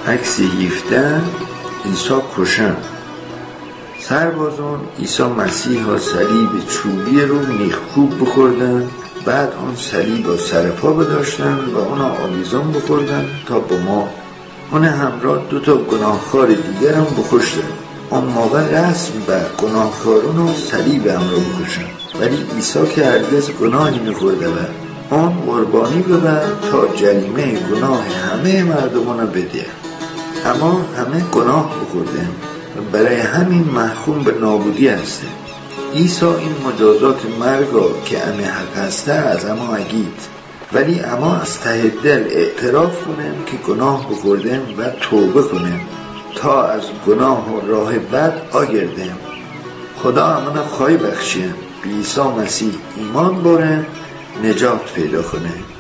عکس 17 عیسی کشن. سربازان عیسی مسیح ها صلیب چوبی رو میخکوب بخوردن، بعد اون صلیب با سرپا بداشتن و اونا آویزان بخوردن تا با ما اون همراه 2 گناهکار دیگر هم بکشتن. اون موقع رسم بر گناهکارون رو صلیب هم رو بکشن، ولی عیسی که هرگز گناهی نخورده و اون قربانی ببر تا جریمه گناه همه مردمان رو بده. اما همه گناه بخوردن و برای همین محکوم به نابودی هسته. عیسی این مجازات مرگا که همه حق هسته از اما اگید، ولی اما از ته دل اعتراف کنیم که گناه بخوردیم و توبه کنیم تا از گناه و راه بد آگردیم. خدا همانا خواهی بخشیم به عیسی مسیح ایمان باره نجات پیدا کنه.